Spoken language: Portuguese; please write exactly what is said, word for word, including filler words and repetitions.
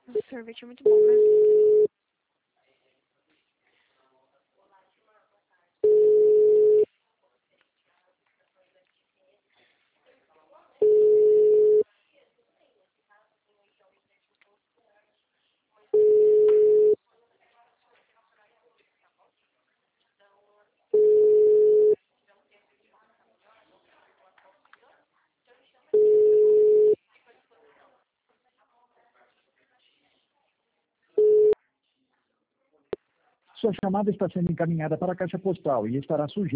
O sorvete é muito bom, né? Sua chamada está sendo encaminhada para a caixa postal e estará sujeita